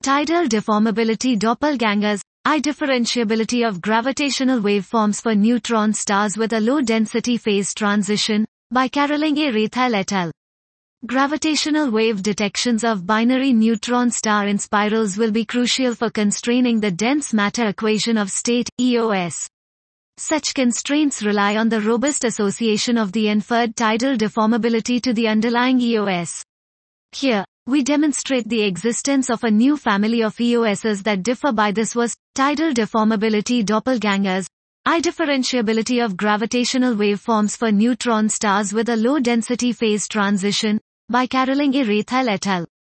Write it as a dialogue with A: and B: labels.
A: Tidal deformability doppelgangers, I-differentiability of gravitational waveforms for neutron stars with a low-density phase transition, by Caroline A. Rathal et al. Gravitational wave detections of binary neutron star in spirals will be crucial for constraining the dense matter equation of state, EOS. Such constraints rely on the robust association of the inferred tidal deformability to the underlying EOS. Here, we demonstrate the existence of a new family of EOSs that differ by this was, tidal deformability doppelgangers, I-differentiability of gravitational waveforms for neutron stars with a low-density phase transition, by Caroline A. Rathal et al.